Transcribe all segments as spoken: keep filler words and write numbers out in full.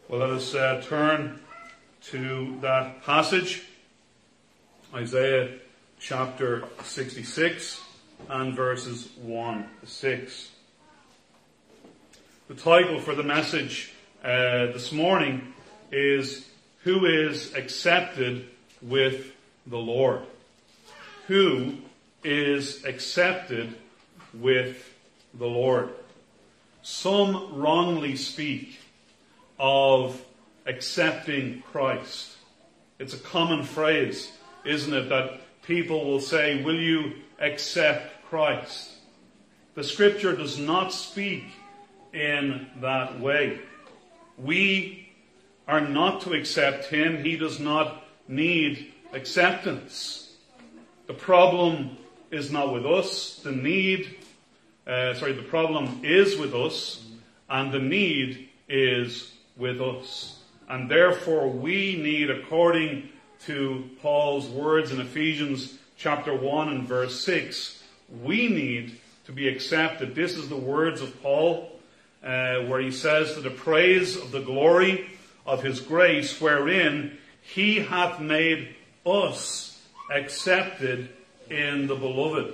Well, let us uh, turn to that passage, Isaiah chapter sixty-six and verses one to six. The title for the message uh, this morning is, Who is Accepted with the Lord? Who is accepted with the Lord? Some wrongly speak of accepting Christ. It's a common phrase, isn't it, that people will say, will you accept Christ? The Scripture does not speak in that way. We are not to accept Him. He does not need acceptance. The problem is not with us. The need, uh, sorry, the problem is with us, and the need is with us. And therefore we need, according to Paul's words in Ephesians chapter one and verse six, we need to be accepted. This is the words of Paul, uh, where he says, to the praise of the glory of His grace, wherein He hath made us accepted in the Beloved.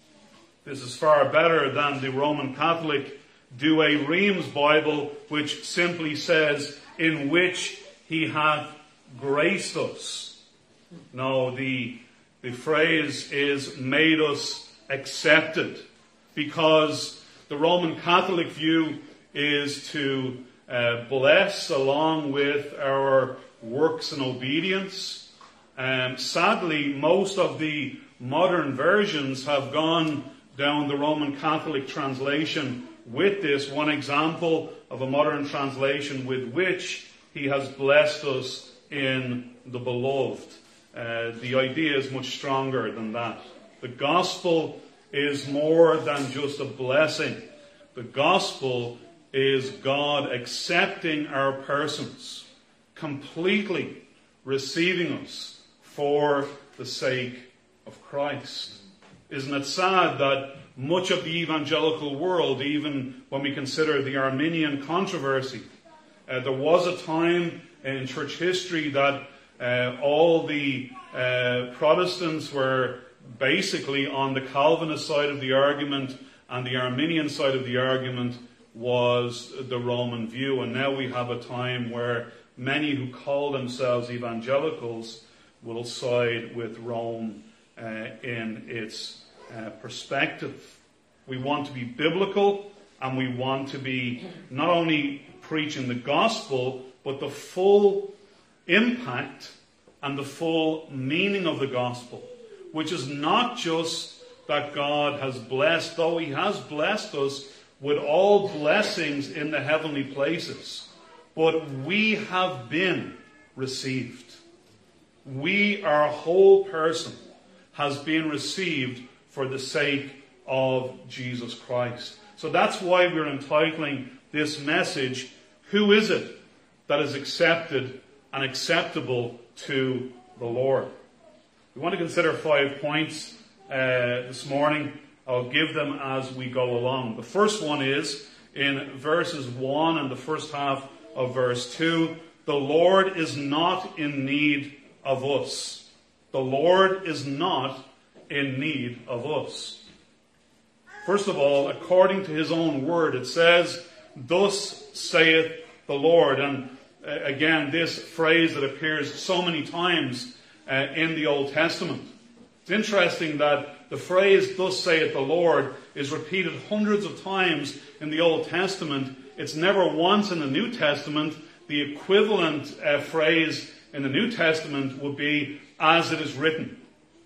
This is far better than the Roman Catholic Douay Rheims Bible, which simply says, in which He hath graced us. No, the, the phrase is made us accepted, because the Roman Catholic view is to uh, bless along with our works and obedience. Um, sadly, most of the modern versions have gone down the Roman Catholic translation with this. One example of a modern translation, with which He has blessed us in the Beloved. Uh, the idea is much stronger than that. The gospel is more than just a blessing. The gospel is God accepting our persons, completely receiving us for the sake of Christ. Isn't it sad that much of the evangelical world, even when we consider the Arminian controversy, uh, there was a time in church history that uh, all the uh, Protestants were basically on the Calvinist side of the argument, and the Arminian side of the argument was the Roman view. And now we have a time where many who call themselves evangelicals will side with Rome uh, in its uh, perspective. We want to be biblical, and we want to be not only preaching the gospel, but the full impact and the full meaning of the gospel, which is not just that God has blessed, though He has blessed us with all blessings in the heavenly places, but we have been received. We, our whole person, has been received for the sake of Jesus Christ. So that's why we're entitling this message, Who is it that is accepted and acceptable to the Lord? We want to consider five points uh, this morning. I'll give them as we go along. The first one is in verses one and the first half of verse two. The Lord is not in need of us. The Lord is not in need of us. First of all, according to His own word, it says, Thus saith the Lord. And uh, again, this phrase that appears so many times uh, in the Old Testament. It's interesting that the phrase, Thus saith the Lord, is repeated hundreds of times in the Old Testament. It's never once in the New Testament. The equivalent uh, phrase in the New Testament would be, as it is written.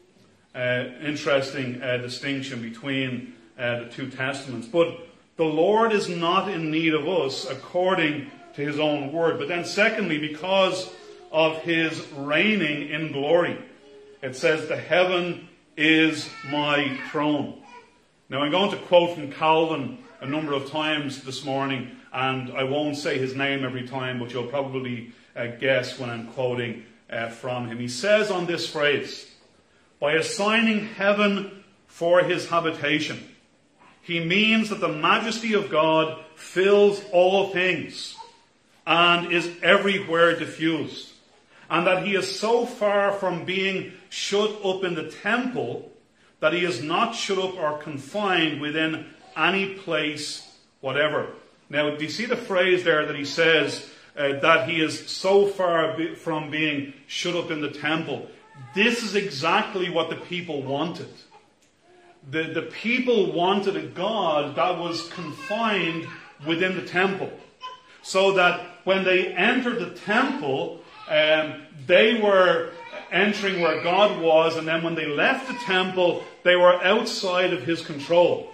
Uh, interesting uh, distinction between uh, the two testaments. But the Lord is not in need of us according to His own word. But then secondly, because of His reigning in glory. It says, the heaven is my throne. Now I'm going to quote from Calvin a number of times this morning, and I won't say his name every time, but you'll probably uh, guess when I'm quoting uh, from him. He says on this phrase, by assigning heaven for His habitation, He means that the majesty of God fills all things, and is everywhere diffused, and that he is so far from being shut up in the temple that he is not shut up or confined within any place whatever. Now, do you see the phrase there that he says uh, that he is so far be- from being shut up in the temple? This is exactly what the people wanted. The, the people wanted a God that was confined within the temple, so that when they entered the temple, um, they were entering where God was, and then when they left the temple, they were outside of his control.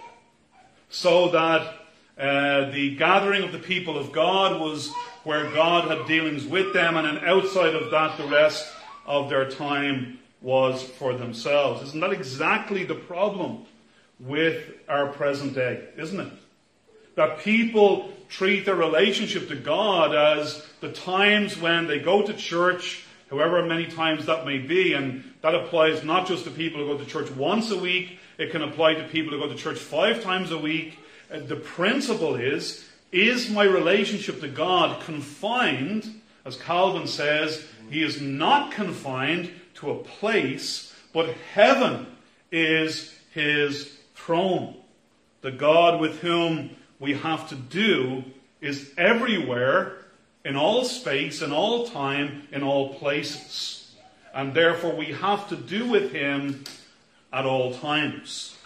So that uh, the gathering of the people of God was where God had dealings with them, and then outside of that, the rest of their time was for themselves. Isn't that exactly the problem with our present day, isn't it? That people treat their relationship to God as the times when they go to church, however many times that may be, and that applies not just to people who go to church once a week, it can apply to people who go to church five times a week. The principle is, is my relationship to God confined? As Calvin says, he is not confined to a place, but heaven is his throne. The God with whom we have to do is everywhere, in all space, in all time, in all places. And therefore we have to do with him at all times.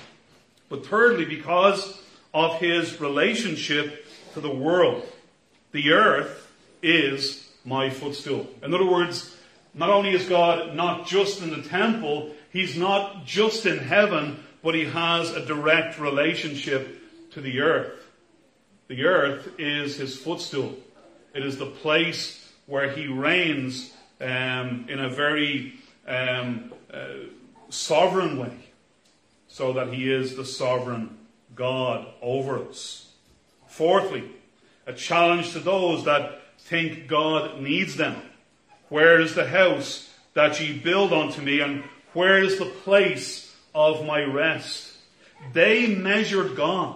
But thirdly, because of his relationship to the world, the earth is my footstool. In other words, not only is God not just in the temple, he's not just in heaven, but he has a direct relationship to the earth. The earth is his footstool. It is the place where he reigns um, in a very um, uh, sovereign way, so that he is the sovereign God over us. Fourthly, a challenge to those that think God needs them. Where is the house that ye build unto me, and where is the place of my rest? They measured God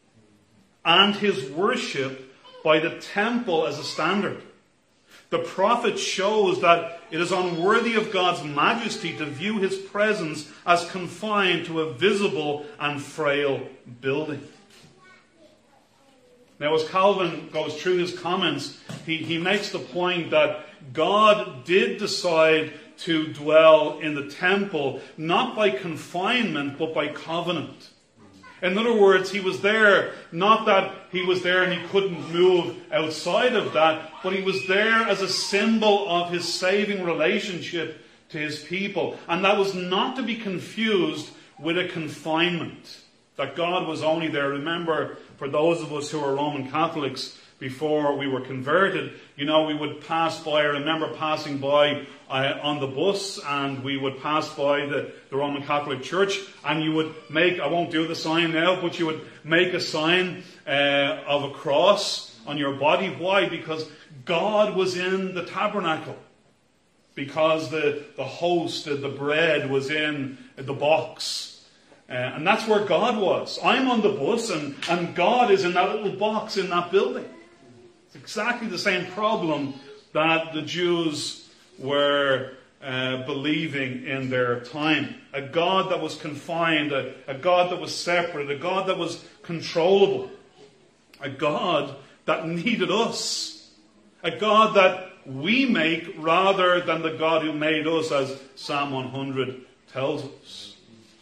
and his worship by the temple as a standard. The prophet shows that it is unworthy of God's majesty to view his presence as confined to a visible and frail building. Now, as Calvin goes through his comments, he, he makes the point that God did decide to dwell in the temple, not by confinement, but by covenant. In other words, he was there, not that he was there and he couldn't move outside of that, but he was there as a symbol of his saving relationship to his people. And that was not to be confused with a confinement, that God was only there. Remember, for those of us who are Roman Catholics, before we were converted, you know, we would pass by, I remember passing by uh, on the bus, and we would pass by the, the Roman Catholic Church, and you would make, I won't do the sign now, but you would make a sign uh, of a cross on your body. Why? Because God was in the tabernacle. Because the, the host, the, the bread was in the box. Uh, and that's where God was. I'm on the bus, and, and God is in that little box in that building. It's exactly the same problem that the Jews were uh, believing in their time. A God that was confined, a, a God that was separate, a God that was controllable. A God that needed us. A God that we make rather than the God who made us, as Psalm one hundred tells us.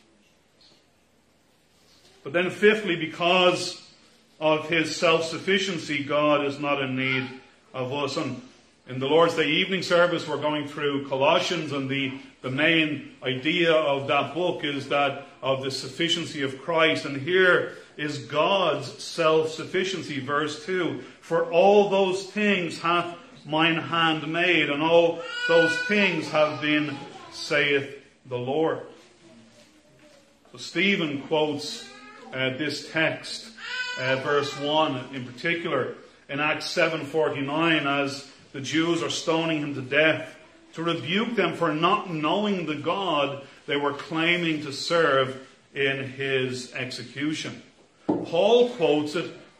But then fifthly, because of his self-sufficiency, God is not in need of us. And in the Lord's Day evening service, we're going through Colossians, and the, the main idea of that book is that of the sufficiency of Christ. And here is God's self-sufficiency. Verse two, for all those things hath mine hand made, and all those things have been, saith the Lord. So Stephen quotes uh, this text, uh, verse one in particular, in Acts seven forty-nine, as the Jews are stoning him to death, to rebuke them for not knowing the God they were claiming to serve in his execution. Paul quotes it to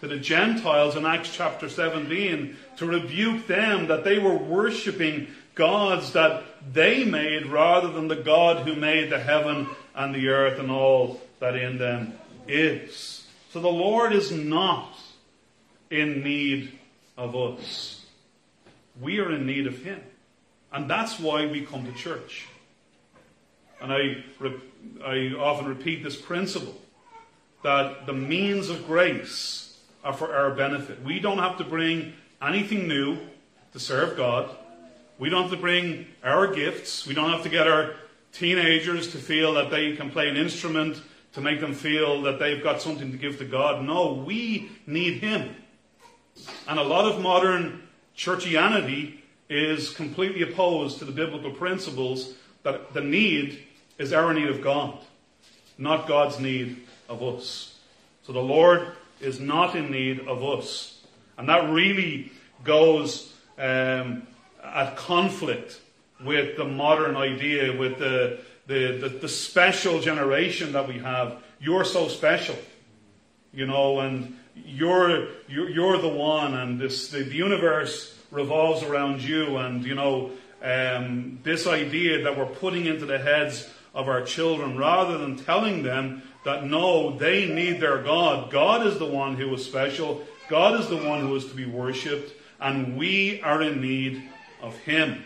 to the Gentiles in Acts chapter seventeen to rebuke them that they were worshipping gods that they made rather than the God who made the heaven and the earth and all that in them is. So the Lord is not in need of us. We are in need of Him. And that's why we come to church. And I, I often repeat this principle, that the means of grace are for our benefit. We don't have to bring anything new to serve God. We don't have to bring our gifts. We don't have to get our teenagers to feel that they can play an instrument to make them feel that they've got something to give to God. No, we need Him. And a lot of modern churchianity is completely opposed to the biblical principles that the need is our need of God, not God's need of us. So the Lord is not in need of us. And that really goes um, at conflict with the modern idea, with the, the, the, the special generation that we have. You're so special, you know, and you're, you're, you're the one, and this, the universe revolves around you, and, you know, um, this idea that we're putting into the heads of our children, rather than telling them that no, they need their God. God is the one who is special. God is the one who is to be worshipped, and we are in need of Him.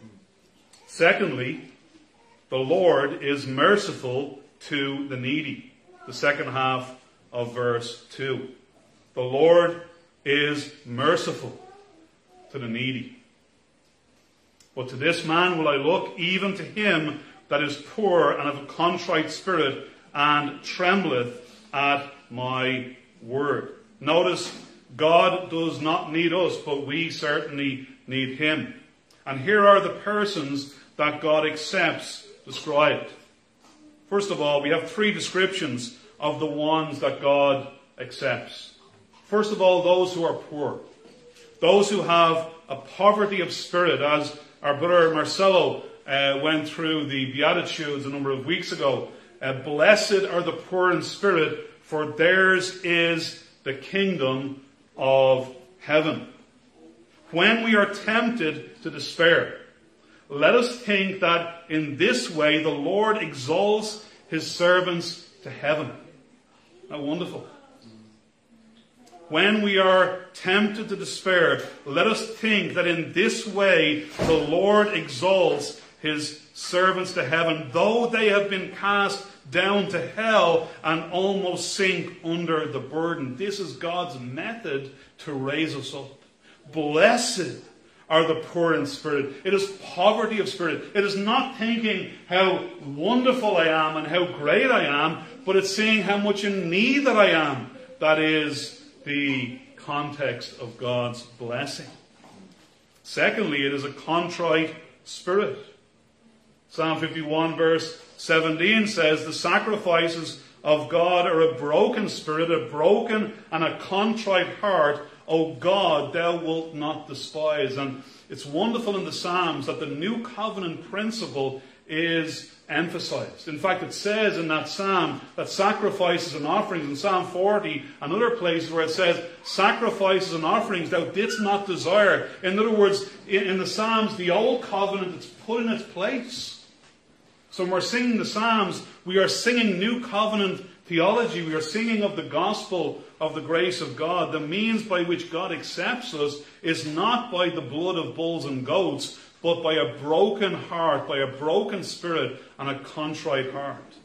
Secondly, the Lord is merciful to the needy. The second half of verse two. The Lord is merciful to the needy. But to this man will I look, even to him that is poor and of a contrite spirit, and trembleth at my word. Notice, God does not need us, but we certainly need Him. And here are the persons that God accepts described. First of all, we have three descriptions of the ones that God accepts. First of all, those who are poor. Those who have a poverty of spirit, as our brother Marcelo uh, went through the Beatitudes a number of weeks ago. Uh, Blessed are the poor in spirit, for theirs is the kingdom of heaven. When we are tempted to despair, let us think that in this way the Lord exalts His servants to heaven. Isn't that wonderful? When we are tempted to despair, let us think that in this way the Lord exalts His servants to heaven, though they have been cast down to hell and almost sink under the burden. This is God's method to raise us up. Blessed are the poor in spirit. It is poverty of spirit. It is not thinking how wonderful I am and how great I am, but it's seeing how much in need that I am. That is the context of God's blessing. Secondly, it is a contrite spirit. Psalm fifty-one verse seventeen says, the sacrifices of God are a broken spirit, a broken and a contrite heart, O God, thou wilt not despise. And it's wonderful in the Psalms that the new covenant principle is emphasized. In fact, it says in that psalm that sacrifices and offerings, in Psalm forty and other places where it says, sacrifices and offerings thou didst not desire. In other words, in, in the Psalms, the old covenant is put in its place. So when we're singing the Psalms, we are singing new covenant theology. We are singing of the gospel of the grace of God. The means by which God accepts us is not by the blood of bulls and goats, but by a broken heart, by a broken spirit, and a contrite heart.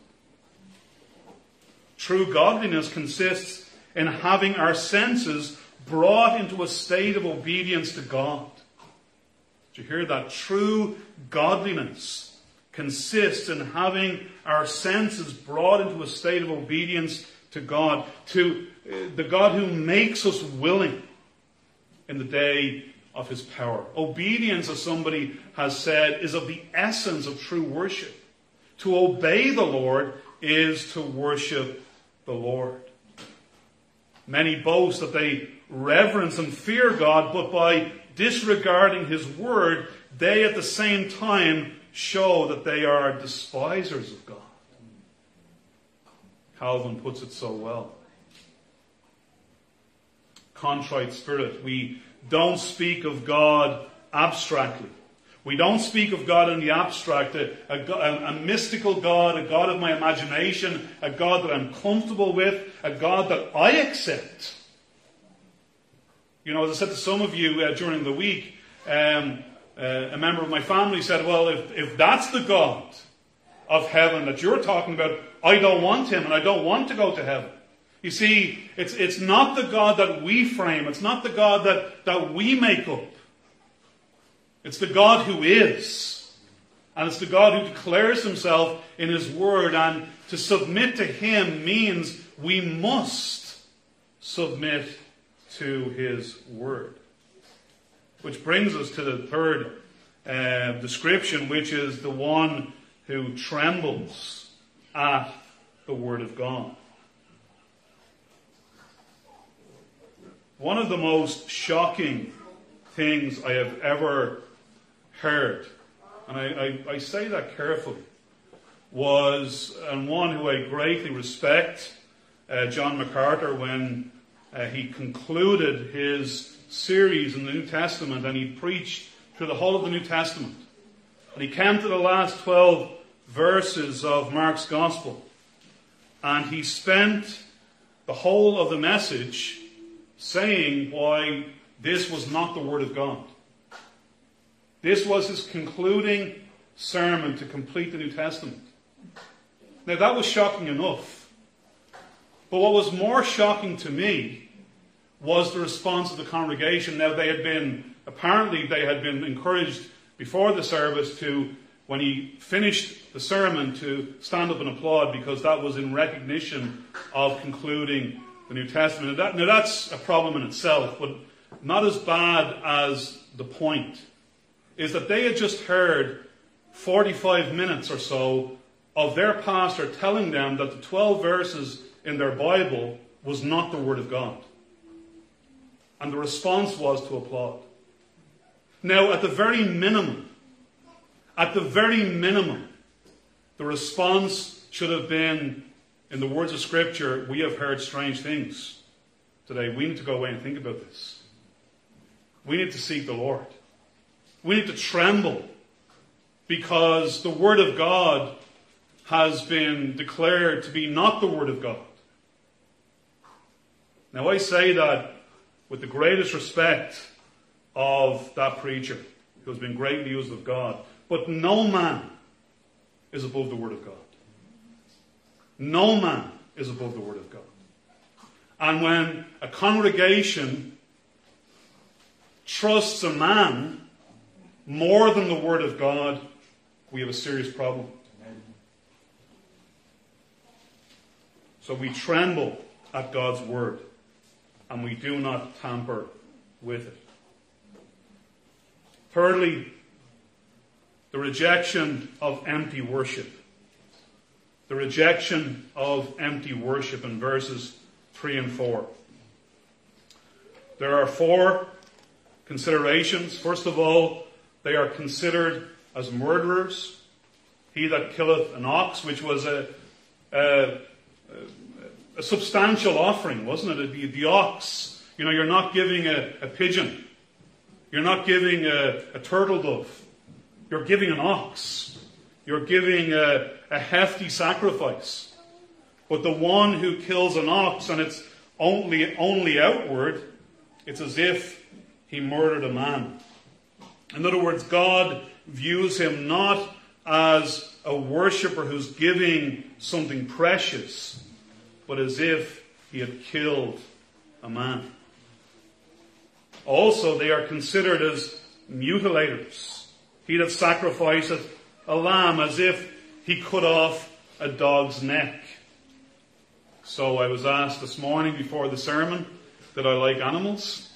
True godliness consists in having our senses brought into a state of obedience to God. Did you hear that? True godliness consists in having our senses brought into a state of obedience to God, to the God who makes us willing in the day of His power. Obedience, as somebody has said, is of the essence of true worship. To obey the Lord is to worship the Lord. Many boast that they reverence and fear God, but by disregarding His word, they at the same time show that they are despisers of God. Calvin puts it so well. contrite spirit. We don't speak of God abstractly. We don't speak of God in the abstract, a, a, a mystical God, a God of my imagination, a God that I'm comfortable with, a God that I accept. You know, as I said to some of you uh, during the week, um, uh, a member of my family said, well, if, if that's the God of heaven that you're talking about, I don't want him and I don't want to go to heaven. You see, it's, it's not the God that we frame. It's not the God that, that we make up. It's the God who is. And it's the God who declares himself in his word. And to submit to him means we must submit to his word. Which brings us to the third uh, description, which is the one who trembles at the word of God. One of the most shocking things I have ever heard, and I, I, I say that carefully, was, and one who I greatly respect, uh, John MacArthur, when uh, he concluded his series in the New Testament, and he preached through the whole of the New Testament. And he came to the last twelve verses of Mark's Gospel, and he spent the whole of the message saying why this was not the Word of God. This was his concluding sermon to complete the New Testament. Now that was shocking enough. But what was more shocking to me was the response of the congregation. Now they had been, apparently they had been encouraged before the service to, when he finished the sermon, to stand up and applaud, because that was in recognition of concluding the New Testament. Now, that, now that's a problem in itself, but not as bad as the point is that they had just heard forty-five minutes or so of their pastor telling them that the twelve verses in their Bible was not the Word of God. And the response was to applaud. Now, at the very minimum, at the very minimum, the response should have been, in the words of Scripture, we have heard strange things today. We need to go away and think about this. We need to seek the Lord. We need to tremble because the Word of God has been declared to be not the Word of God. Now I say that with the greatest respect of that preacher who has been greatly used of God. But no man is above the Word of God. No man is above the Word of God. And when a congregation trusts a man more than the Word of God, we have a serious problem. So we tremble at God's Word, and we do not tamper with it. Thirdly, the rejection of empty worship. The rejection of empty worship in verses three and four. There are four considerations. First of all, they are considered as murderers. He that killeth an ox, which was a, a, a substantial offering, wasn't it? The, the ox. You know, you're not giving a, a pigeon. You're not giving a, a turtle dove. You're giving an ox. You're giving a, a hefty sacrifice. But the one who kills an ox, and it's only, only outward, it's as if he murdered a man. In other words, God views him not as a worshipper who's giving something precious, but as if he had killed a man. Also, they are considered as mutilators. He that sacrificeth a lamb, as if he cut off a dog's neck. So I was asked this morning before the sermon, did I like animals?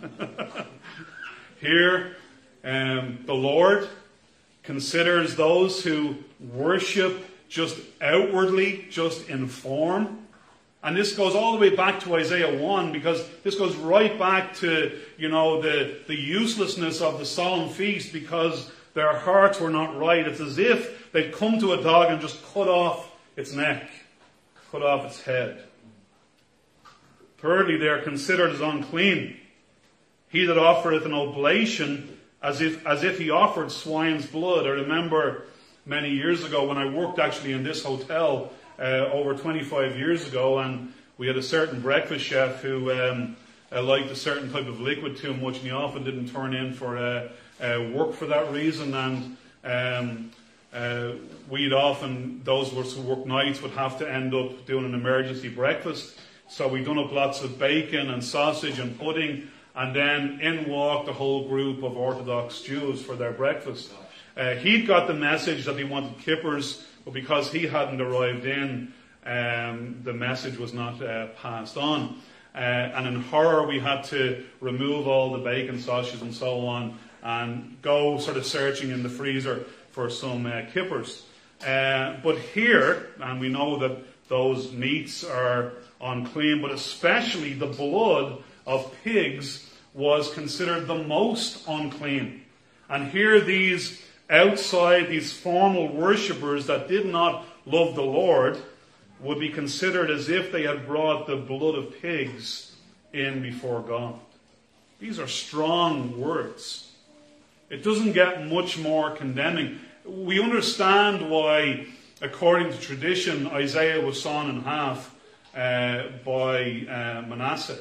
Here, um, the Lord considers those who worship just outwardly, just in form. And this goes all the way back to Isaiah one, because this goes right back to, you know, the, the uselessness of the solemn feast, because their hearts were not right. It's as if they'd come to a dog and just cut off its neck, cut off its head. Thirdly, they are considered as unclean. He that offereth an oblation as if, as if he offered swine's blood. I remember many years ago when I worked actually in this hotel, uh, over twenty-five years ago, and we had a certain breakfast chef who um, uh, liked a certain type of liquid too much, and he often didn't turn in for uh, uh, work for that reason. And um, uh, we'd often, those of us who work nights, would have to end up doing an emergency breakfast. So we'd done up lots of bacon and sausage and pudding, and then in walked a whole group of Orthodox Jews for their breakfast. Uh, he'd got the message that they wanted kippers, but because he hadn't arrived in, um, the message was not uh, passed on. Uh, and in horror, we had to remove all the bacon, sausages, and so on, and go sort of searching in the freezer for some uh, kippers. Uh, but here, and we know that those meats are unclean, but especially the blood of pigs was considered the most unclean. And here these outside, these formal worshippers that did not love the Lord would be considered as if they had brought the blood of pigs in before God. These are strong words. It doesn't get much more condemning. We understand why, according to tradition, Isaiah was sawn in half uh, by uh, Manasseh.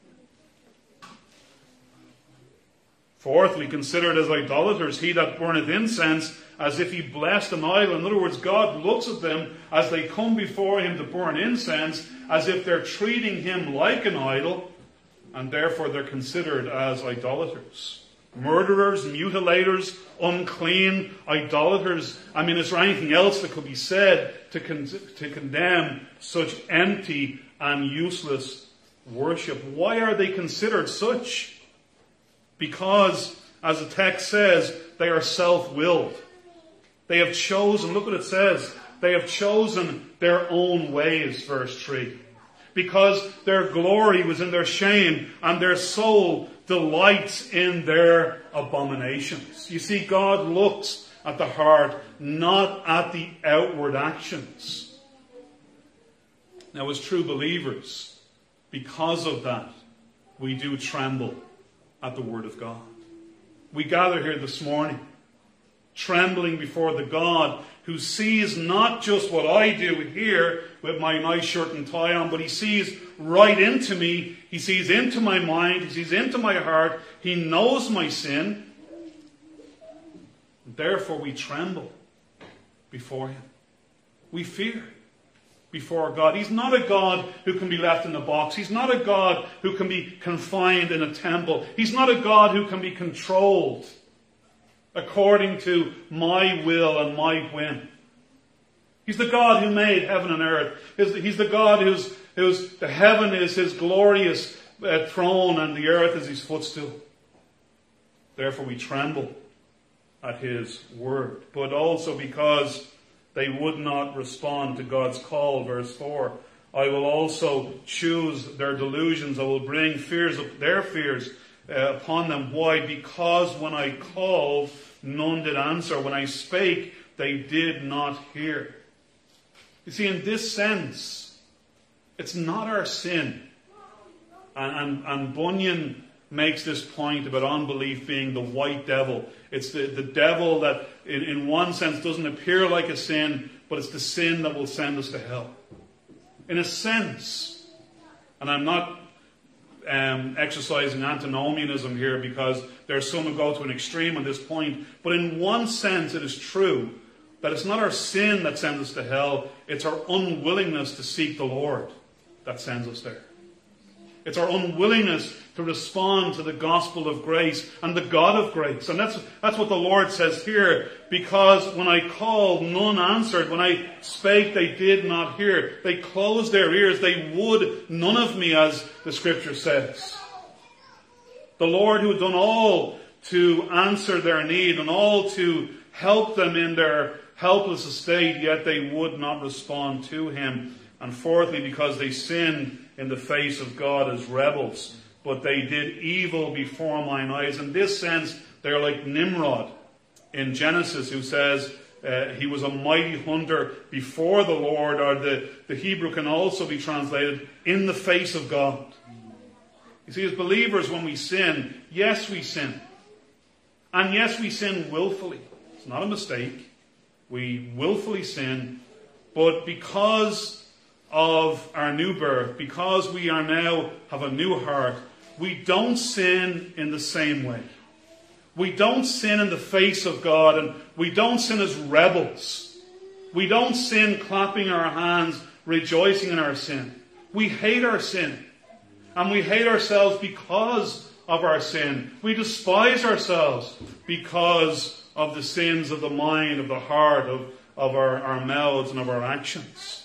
Fourthly, considered as idolaters, he that burneth incense as if he blessed an idol. In other words, God looks at them as they come before him to burn incense, as if they're treating him like an idol, and therefore they're considered as idolaters. Murderers, mutilators, unclean, idolaters. I mean, is there anything else that could be said to, con- to condemn such empty and useless worship? Why are they considered such? Because, as the text says, they are self-willed. They have chosen, look what it says, they have chosen their own ways, verse three. Because their glory was in their shame, and their soul delights in their abominations. You see, God looks at the heart, not at the outward actions. Now, as true believers, because of that, we do tremble at the Word of God. We gather here this morning, trembling before the God who sees not just what I do here with my nice shirt and tie on, but he sees right into me. He sees into my mind. He sees into my heart. He knows my sin. Therefore we tremble before him. We fear before God. He's not a God who can be left in a box. He's not a God who can be confined in a temple. He's not a God who can be controlled according to my will and my whim. He's the God who made heaven and earth. He's the God who's, who's the heaven is his glorious uh, throne and the earth is his footstool. Therefore we tremble at his word. But also because they would not respond to God's call, verse four. I will also choose their delusions. I will bring fears of their fears uh, upon them. Why? Because when I called, none did answer. When I spake, they did not hear. You see, in this sense, it's not our sin. And, and, and Bunyan makes this point about unbelief being the white devil. It's the, the devil that, in, in one sense, doesn't appear like a sin, but it's the sin that will send us to hell. In a sense, and I'm not um, exercising antinomianism here because there are some who go to an extreme on this point, but in one sense it is true that it's not our sin that sends us to hell, it's our unwillingness to seek the Lord that sends us there. It's our unwillingness to respond to the gospel of grace and the God of grace. And that's, that's what the Lord says here. Because when I called, none answered. When I spake, they did not hear. They closed their ears. They would none of me, as the scripture says. The Lord who had done all to answer their need and all to help them in their helpless estate, yet they would not respond to him. And fourthly, because they sinned in the face of God as rebels, but they did evil before mine eyes. In this sense, they're like Nimrod in Genesis, who says, uh, uh, he was a mighty hunter before the Lord, or the, the Hebrew can also be translated in the face of God. You see, as believers, when we sin, yes, we sin. And yes, we sin willfully. It's not a mistake. We willfully sin. But because of our new birth, because we are now have a new heart, we don't sin in the same way. We don't sin in the face of God, and we don't sin as rebels. We don't sin clapping our hands, rejoicing in our sin. We hate our sin. And we hate ourselves because of our sin. We despise ourselves because of the sins of the mind, of the heart, of, of our, our mouths and of our actions.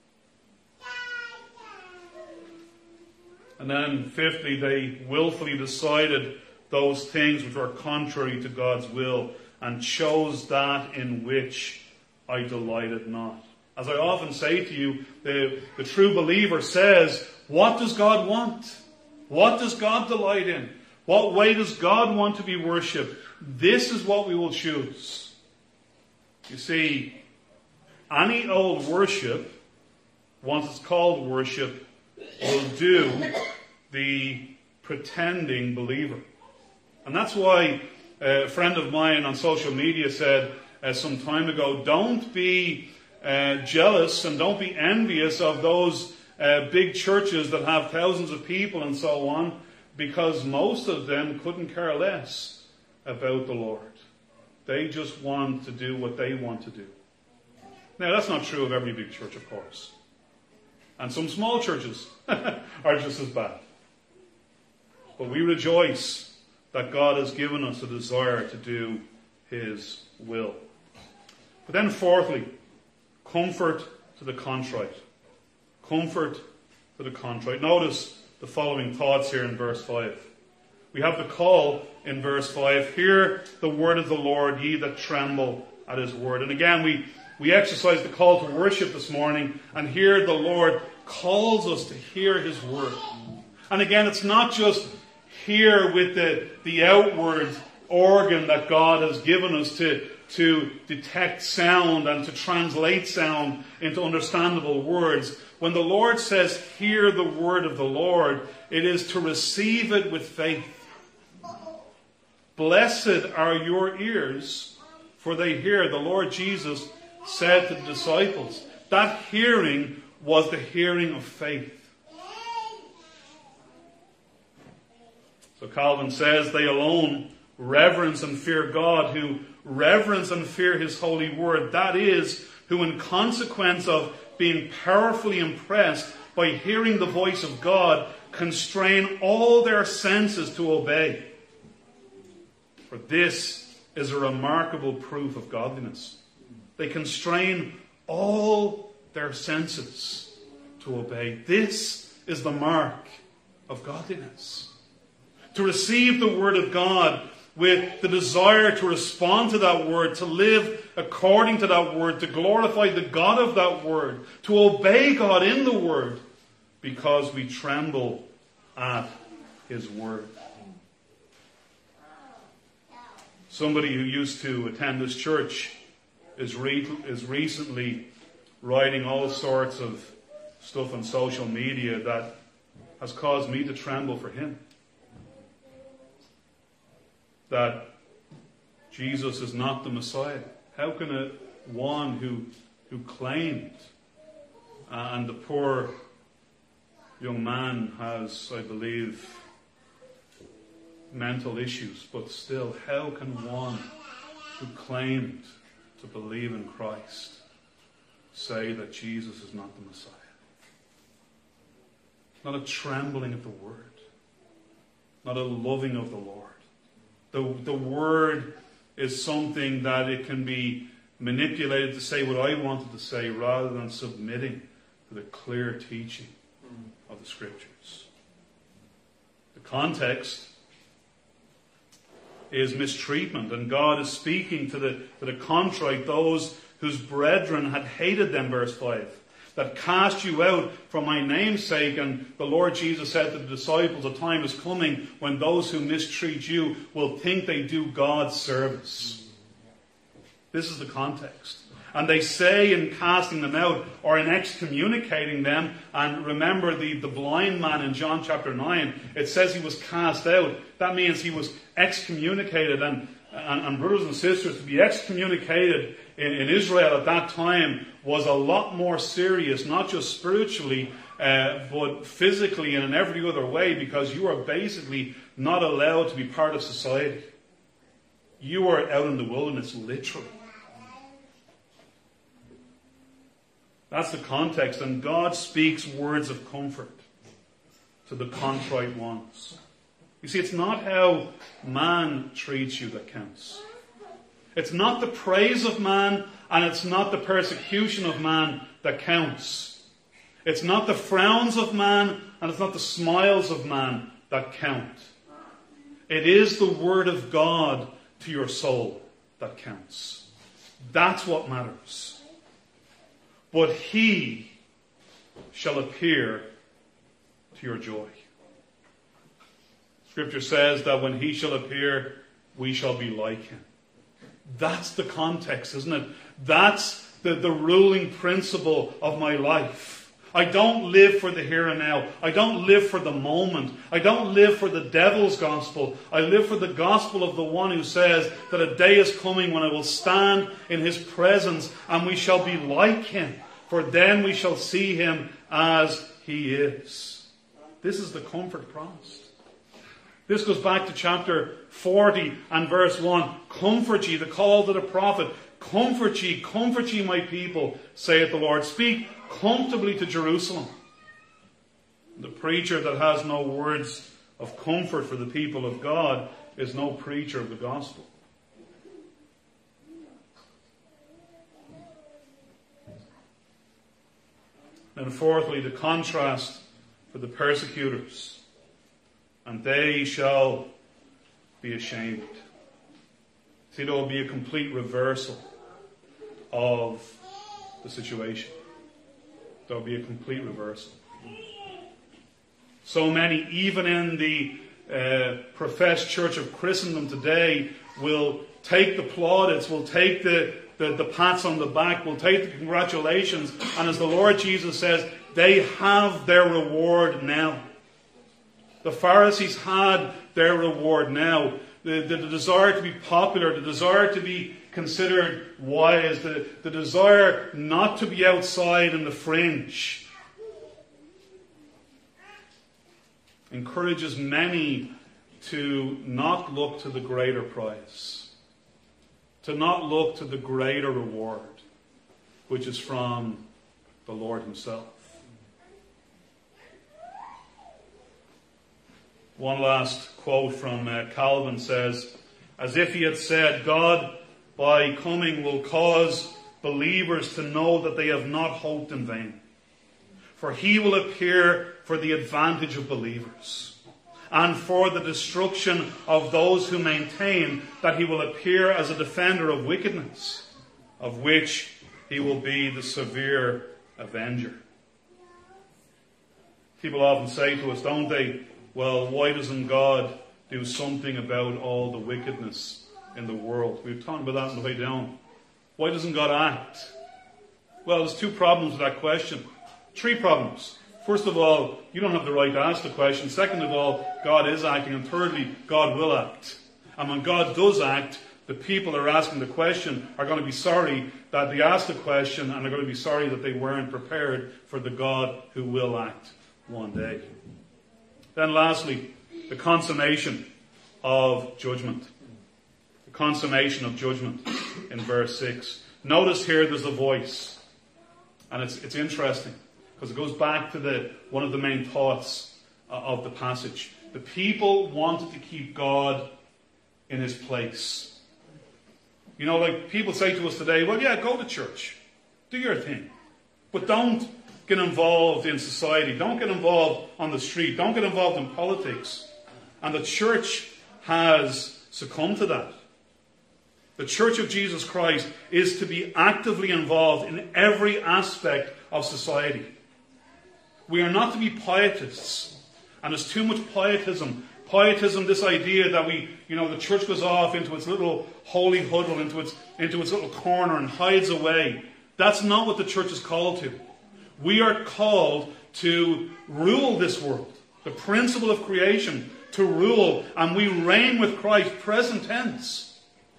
And then fifthly, they willfully decided those things which were contrary to God's will, and chose that in which I delighted not. As I often say to you, the, the true believer says, what does God want? What does God delight in? What way does God want to be worshipped? This is what we will choose. You see, any old worship, once it's called worship, will do the pretending believer. And that's why a friend of mine on social media said uh, some time ago, don't be uh, jealous and don't be envious of those uh, big churches that have thousands of people and so on, because most of them couldn't care less about the Lord. They just want to do what they want to do. Now, that's not true of every big church, of course. And some small churches are just as bad. But we rejoice that God has given us a desire to do His will. But then fourthly, comfort to the contrite. Comfort to the contrite. Notice the following thoughts here in verse five. We have the call in verse five. Hear the word of the Lord, ye that tremble at His word. And again, we, we exercise the call to worship this morning, and here the Lord calls us to hear His word. And again, it's not just hear with the, the outward organ that God has given us to, to detect sound and to translate sound into understandable words. When the Lord says, hear the word of the Lord, it is to receive it with faith. Blessed are your ears, for they hear. The Lord Jesus said to the disciples, that hearing was the hearing of faith. So Calvin says, they alone reverence and fear God, who reverence and fear His holy word. That is, who in consequence of being powerfully impressed by hearing the voice of God, constrain all their senses to obey. For this is a remarkable proof of godliness. They constrain all their senses to obey. This is the mark of godliness. To receive the word of God with the desire to respond to that word, to live according to that word, to glorify the God of that word, to obey God in the word, because we tremble at His word. Somebody who used to attend this church is, re- is recently writing all sorts of stuff on social media that has caused me to tremble for him. That Jesus is not the Messiah. How can a one who who claimed, uh, and the poor young man has, I believe, mental issues, but still, how can one who claimed to believe in Christ say that Jesus is not the Messiah? Not a trembling at the word, not a loving of the Lord. The, the word is something that it can be manipulated to say what I wanted to say rather than submitting to the clear teaching of the Scriptures. The context is mistreatment, and God is speaking to the, to the contrite, those whose brethren had hated them, verse five, that cast you out for my name's sake. And the Lord Jesus said to the disciples, a time is coming when those who mistreat you will think they do God's service. This is the context. And they say in casting them out, or in excommunicating them, and remember the, the blind man in John chapter nine, it says he was cast out. That means he was excommunicated. And, and, and brothers and sisters, to be excommunicated in, in Israel at that time was a lot more serious, not just spiritually, uh, but physically and in every other way, because you are basically not allowed to be part of society. You are out in the wilderness, literally. That's the context. And God speaks words of comfort to the contrite ones. You see, it's not how man treats you that counts. It's not the praise of man, and it's not the persecution of man that counts. It's not the frowns of man, and it's not the smiles of man that count. It is the word of God to your soul that counts. That's what matters. But he shall appear to your joy. Scripture says that when he shall appear, we shall be like him. That's the context, isn't it? That's the, the ruling principle of my life. I don't live for the here and now. I don't live for the moment. I don't live for the devil's gospel. I live for the gospel of the one who says that a day is coming when I will stand in his presence and we shall be like him. For then we shall see him as he is. This is the comfort promised. This goes back to chapter forty and verse one. Comfort ye, the call to the prophet. Comfort ye, comfort ye my people, saith the Lord. Speak comfortably to Jerusalem. The preacher that has no words of comfort for the people of God is no preacher of the gospel. And fourthly, the contrast for the persecutors. And they shall be ashamed. See, there will be a complete reversal of the situation. There will be a complete reversal. So many, even in the uh, professed church of Christendom today, will take the plaudits, will take the, the, the pats on the back, will take the congratulations, and as the Lord Jesus says, they have their reward now. The Pharisees had their reward now. The, the, the desire to be popular, the desire to be considered wise, the, the desire not to be outside in the fringe, encourages many to not look to the greater prize, to not look to the greater reward, which is from the Lord himself. One last quote from uh, Calvin says, as if he had said, God by coming will cause believers to know that they have not hoped in vain. For he will appear for the advantage of believers, and for the destruction of those who maintain that he will appear as a defender of wickedness, of which he will be the severe avenger. People often say to us, don't they, well, why doesn't God do something about all the wickedness in the world? We've talked about that on the way down. Why doesn't God act? Well, there's two problems with that question. Three problems. First of all, you don't have the right to ask the question. Second of all, God is acting. And thirdly, God will act. And when God does act, the people that are asking the question are going to be sorry that they asked the question, and they're going to be sorry that they weren't prepared for the God who will act one day. Then lastly, the consummation of judgment. The consummation of judgment in verse six. Notice here there's a voice. And it's, it's interesting because it goes back to the one of the main thoughts uh, of the passage. The people wanted to keep God in his place. You know, like people say to us today, well, yeah, go to church. Do your thing. But don't get involved in society. Don't get involved on the street. Don't get involved in politics. And the church has succumbed to that. The Church of Jesus Christ is to be actively involved in every aspect of society. We are not to be pietists. And there's too much pietism Pietism, this idea that we, you know, the church goes off into its little holy huddle, into its, into its little corner and hides away. That's not what the church is called to. We are called to rule this world. The principle of creation, to rule, and we reign with Christ, present tense.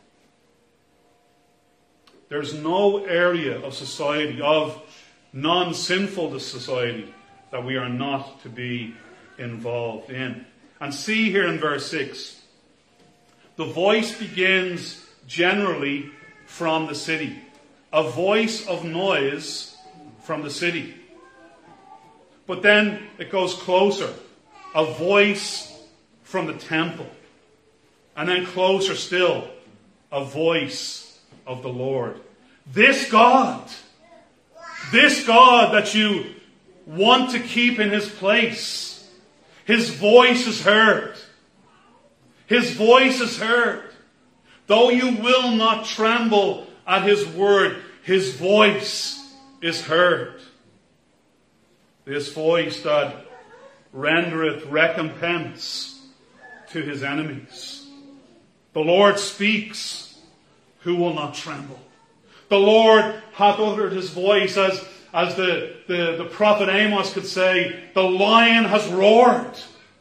There's no area of society, of non-sinful society, that we are not to be involved in. And see here in verse six, the voice begins generally from the city. A voice of noise from the city. But then it goes closer. A voice from the temple. And then closer still, a voice of the Lord. This God, this God that you want to keep in his place, his voice is heard. His voice is heard. Though you will not tremble at his word, his voice is heard. This voice that rendereth recompense to his enemies. The Lord speaks, who will not tremble? The Lord hath uttered his voice, as, as the, the, the prophet Amos could say, the lion has roared.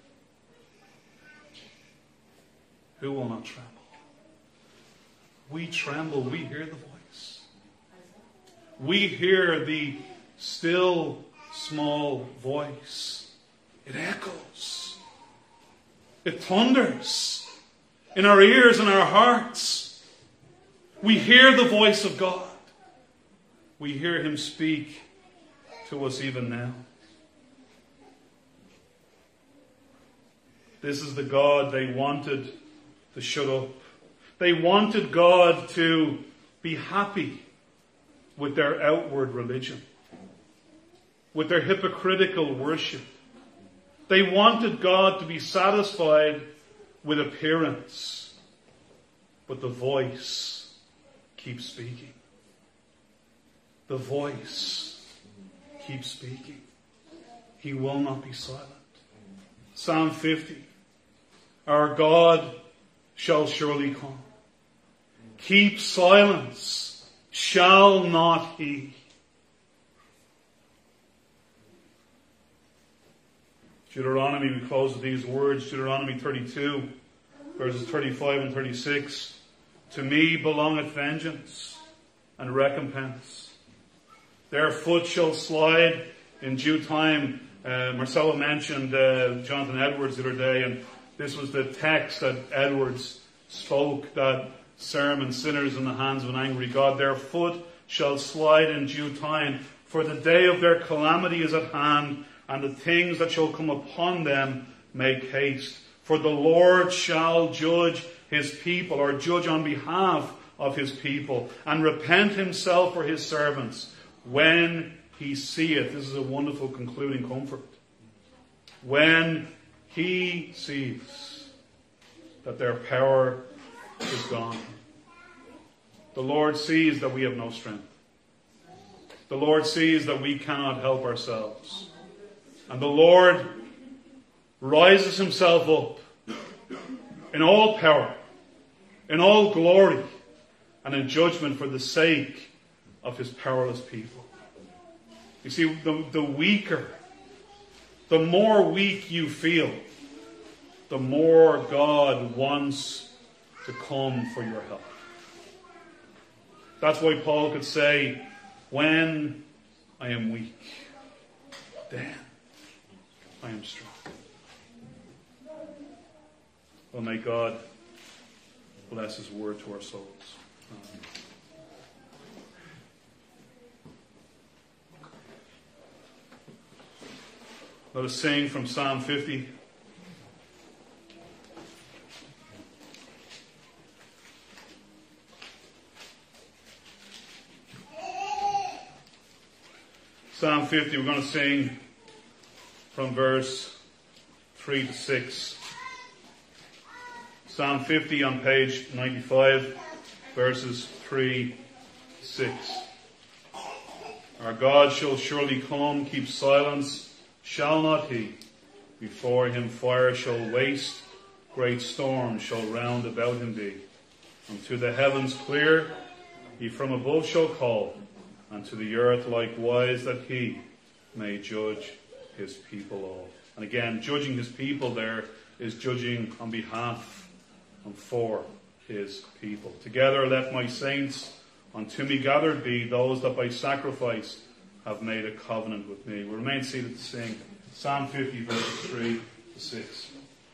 Who will not tremble? We tremble, we hear the voice. We hear the still small voice. It echoes. It thunders in our ears and our hearts. We hear the voice of God. We hear him speak to us even now. This is the God they wanted to shut up. They wanted God to be happy with their outward religion, with their hypocritical worship. They wanted God to be satisfied with appearance. But the voice keeps speaking. The voice keeps speaking. He will not be silent. Psalm fifty. Our God shall surely come. Keep silence. Shall not he? Deuteronomy, we close with these words. Deuteronomy thirty-two, verses thirty-five and thirty-six. To me belongeth vengeance and recompense. Their foot shall slide in due time. Uh, Marcella mentioned uh, Jonathan Edwards the other day, and this was the text that Edwards spoke, that sermon, sinners in the hands of an angry God. Their foot shall slide in due time, for the day of their calamity is at hand, and the things that shall come upon them make haste. For the Lord shall judge his people, or judge on behalf of his people, and repent himself for his servants when he seeth. This is a wonderful concluding comfort. When he sees that their power is gone. The Lord sees that we have no strength. The Lord sees that we cannot help ourselves. And the Lord rises himself up in all power, in all glory, and in judgment for the sake of his powerless people. You see, the, the weaker, the more weak you feel, the more God wants to come for your help. That's why Paul could say, when I am weak, then I am strong. Well, may God bless his word to our souls. Amen. Let us sing from Psalm fifty. Psalm fifty, we're going to sing from verse three to six. Psalm fifty on page ninety-five, verses three to six. Our God shall surely come, keep silence, shall not he? Before him fire shall waste, great storms shall round about him be. Unto the heavens clear he from above shall call, and to the earth likewise, that he may judge his people all. And again, judging his people there is judging on behalf and for his people. Together let my saints unto me gathered be, those that by sacrifice have made a covenant with me. We'll remain seated to sing Psalm fifty, verses three to six.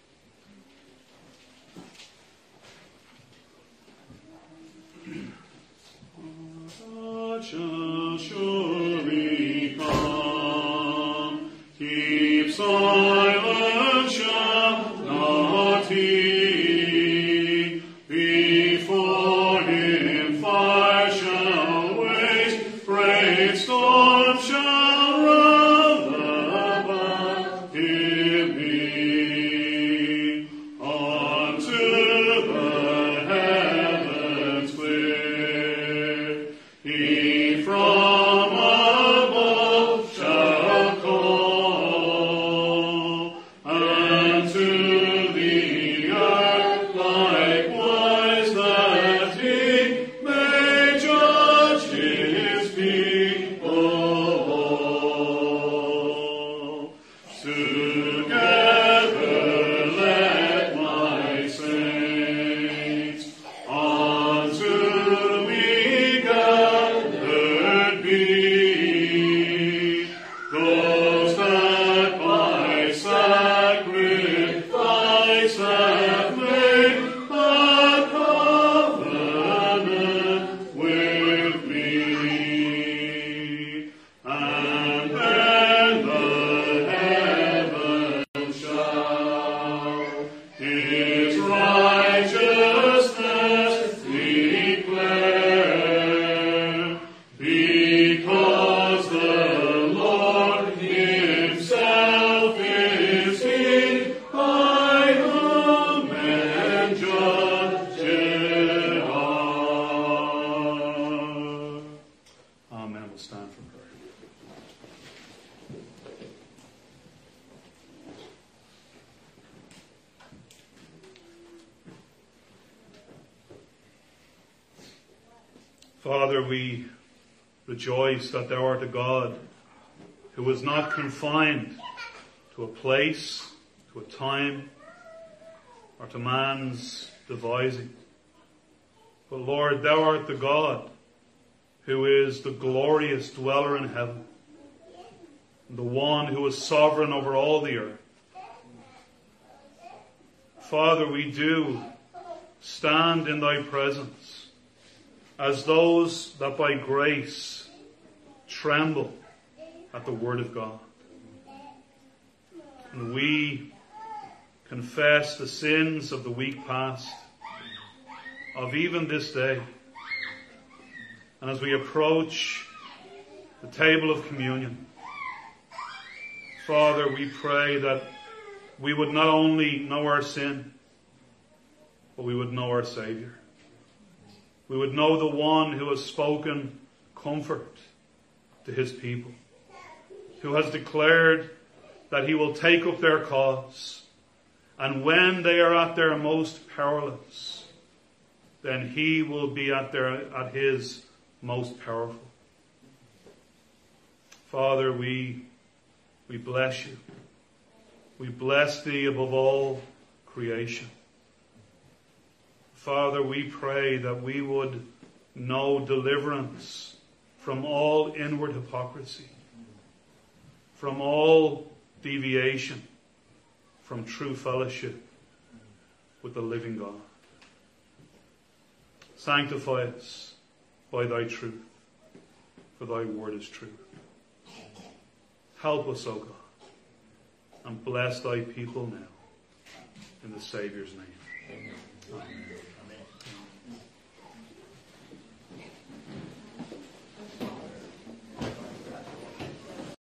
God shall surely come, keep silence shall not he, before him fire shall waste, great storms shall round about him be, unto the heavens clear, he from above shall call, and to the earth likewise, that he may judge his people all. Together let my saints unto me gathered be, those that by sacrifice have made a covenant with me. And then the heavens shall his righteousness declare, because the Lord himself is King, by whom men judges are. Amen. We'll stand for prayer. Father, we rejoice that thou art a God who is not confined to a place, to a time, or to man's devising. But Lord, thou art the God who is the glorious dweller in heaven, the one who is sovereign over all the earth. Father, we do stand in thy presence as those that by grace tremble at the word of God. And we confess the sins of the week past, of even this day. And as we approach the table of communion, Father, we pray that we would not only know our sin, but we would know our Savior. We would know the one who has spoken comfort to his people, who has declared that he will take up their cause, and when they are at their most powerless, then he will be at their at his most powerful. Father, we we bless you. We bless thee above all creation. Father, we pray that we would know deliverance from all inward hypocrisy, from all deviation from true fellowship with the living God. Sanctify us by thy truth, for thy word is truth. Help us, O God, and bless thy people now, in the Saviour's name. Amen. Amen.